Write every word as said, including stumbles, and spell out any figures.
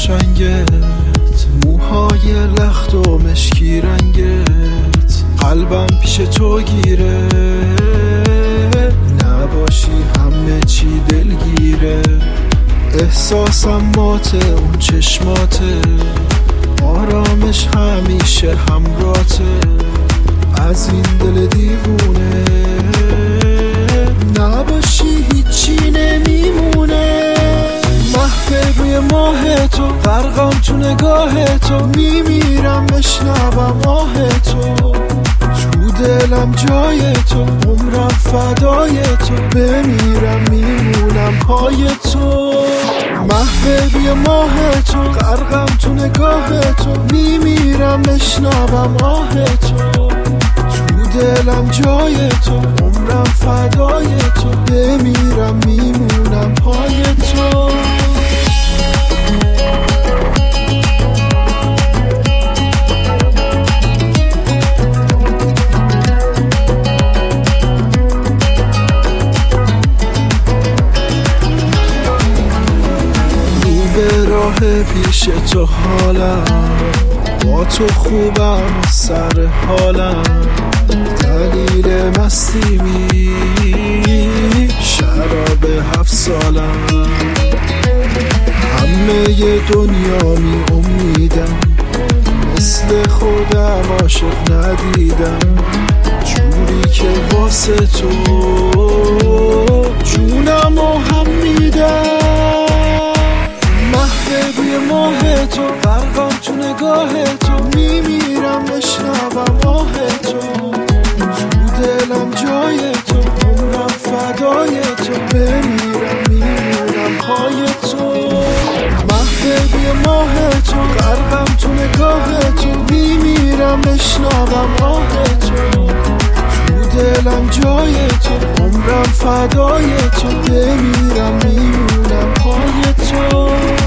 قشنگت، موهای لخت و مشکی رنگت، قلبم پیش تو گیره، نباشی همه چی دلگیره. احساسم ماته اون چشماته، آرامش همیشه همراته، از این دل دیوونه نباشی هیچی نمیمونه. محو روی ماه تو، غرقم تو نگاه تو، میمیرم بشنوم آه تو، تو دلم جای تو، عمرم فدای تو، بمیرم میمونم پای تو. محو روی ماه تو، غرقم تو نگاه تو، میمیرم بشنوم آه تو، تو دلم جای تو، عمرم فدای تو، بمیرم میمونم پای تو. به راه پیش تو حالم، با تو خوبم و سر حالم، دلیل مستی می شراب هفت سالم. همه دنیا می امیدم، مثل خودم عاشق ندیدم، جوری که واسه تو جونم و هم میدم. روی ماه تو، غرقم تو نگاه تو، میمیرم بشنوم آه تو، تو دلم جای تو، عمرم فدای تو، بمیرم میمونم پای تو. محو روی ماه تو، غرقم تو نگاه تو، میمیرم بشنوم آه تو، تو دلم جای تو، عمرم فدای تو، بمیرم میمونم پای تو.